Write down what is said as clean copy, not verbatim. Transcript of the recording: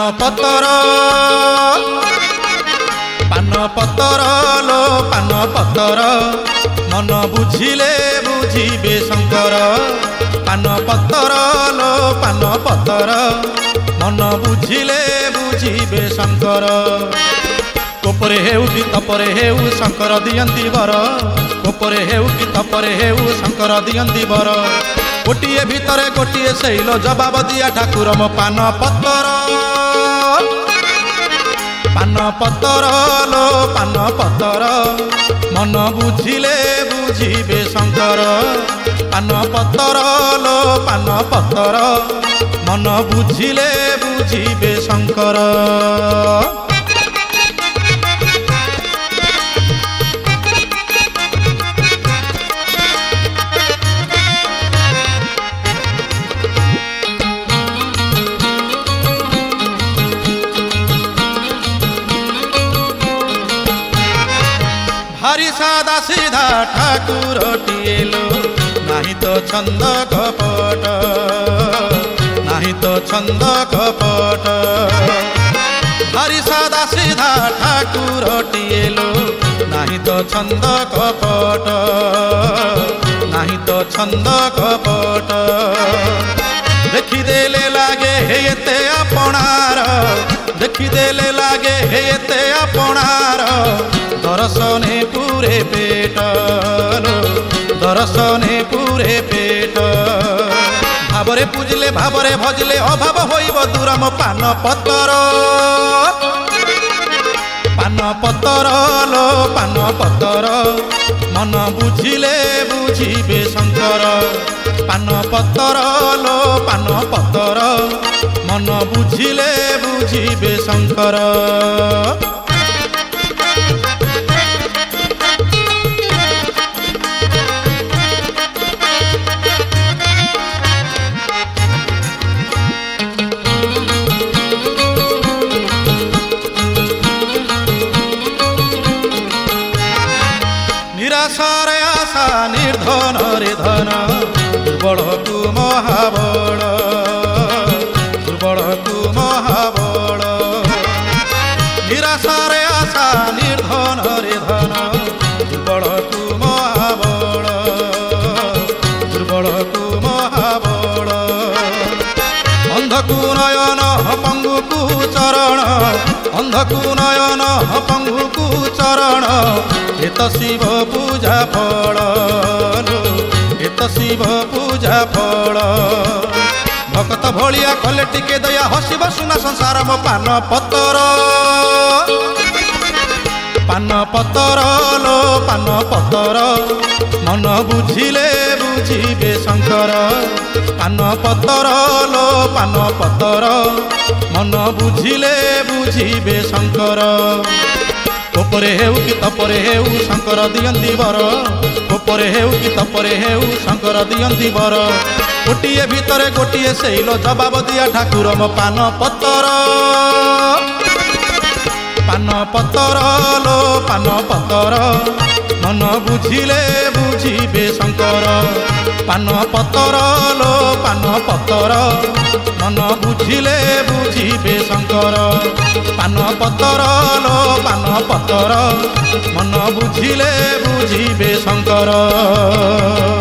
पतर लो पान पतर मन बुझिले बुझिबे शंकर। पान पतर लो पान पतर मन बुझिले बुझिबे शंकर। कोपरे हेउ कि तपरे हेउ शंकर दियंती वर। कोपरे हेउ कि तपरे हेउ शंकर दियंती वर। गोटिए भितरे गोटिए शैल जवाब दिया ठाकुर मो पान पतर लो पान पतर मन बुझिले बुझिबे शंकर। पान पतर लो पान पतर मन बुझिले बुझिबे शंकर। भारी सादा सीधा ठाकुर टिएलो नहीं तो छंद कपट नहीं तो छंद कपट। भारी सादा सीधा ठाकुर टिएलो नहीं तो छंद कपट नहीं तो छंद कपट। देखिदेले लागे हेते आपणार देखिदेले लागे हेते आपणार। दर्शने पूरे पेट लो दर्शने पूरे पेट। भावरे पूजले भावरे भजले अभाव होइब दूर मो पान पतर लो पान पतर मन बुझिले बुझिबे शंकर। पान पतर लो पान पतर मन बुझिले बुझिबे शंकर। निराशार आशा निर्धन रे धन दुर्बल तु महाबल दुर्बल तु महाबल। निराशार आशा निर्धन रे धन दुर्बल तु महाबल दुर्बल तु महाबल। अंधकु नयन पंगुकु चरण अंधकु नयन पंगुकु चरण। एत शिव पूजा फल एत शिव पूजा फल। भक्त भलिया कले टिके दया हसिब सुना संसार मो पान पतर लो पान पतर मन बुझिले बुझिबे शंकर। पान पतर लो पान पतर मन बुझिले बुझिबे शंकर। कोपरे हेउ कि तपरे हेउ शंकर दियंती वर। कोपरे हेउ कि तपरे हेउ शंकर दियंती वर। गोटिए भितरे गोटिए शैल जवाब दिया ठाकुर मो पान पतर लो पान पतर मन बुझिले बुझिबे शंकर। पान पतर लो पान पतर मन बुझिले बुझिबे शंकर। पान पतर लो पान पतर मन बुझिले बुझिबे शंकर।